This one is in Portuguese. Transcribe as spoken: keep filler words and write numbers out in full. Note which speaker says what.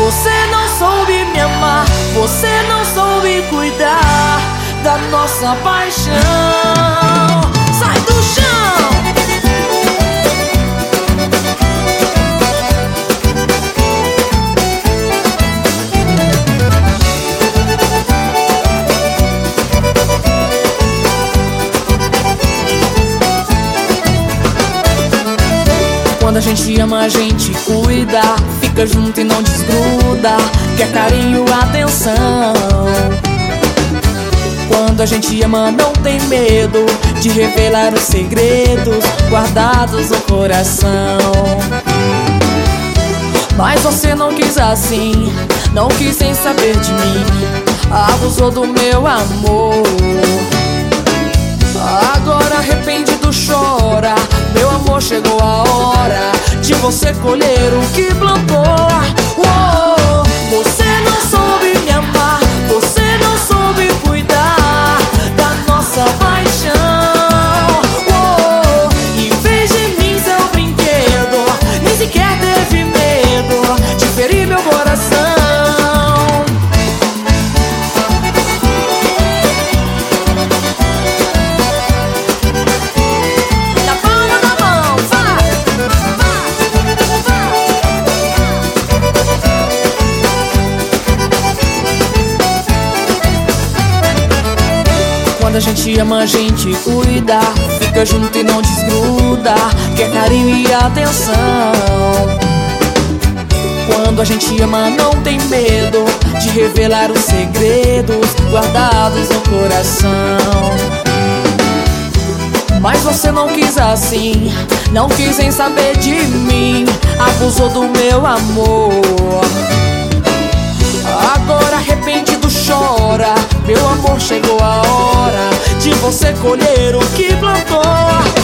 Speaker 1: Você não soube me amar, você não soube cuidar da nossa paixão. Sai do chão! Quando a gente ama, a gente cuida, fica junto e não desgruda, quer carinho, atenção. Quando a gente ama, não tem medo de revelar os segredos guardados no coração. Mas você não quis assim, não quis sem saber de mim, abusou do meu amor. Agora arrependido chora, meu amor, chegou a hora de você colher o que plantou. Oh, você não soube me amar, você não soube cuidar da nossa paixão. Oh, em vez de mim, seu brinquedo, nem sequer teve medo de ferir meu coração. Quando a gente ama, a gente cuida, fica junto e não desgruda, quer carinho e atenção. Quando a gente ama, não tem medo de revelar os segredos guardados no coração. Mas você não quis assim, não quis sem saber de mim, abusou do meu amor. Agora arrependido chora, meu amor, chegou a hora de você colher o que plantou.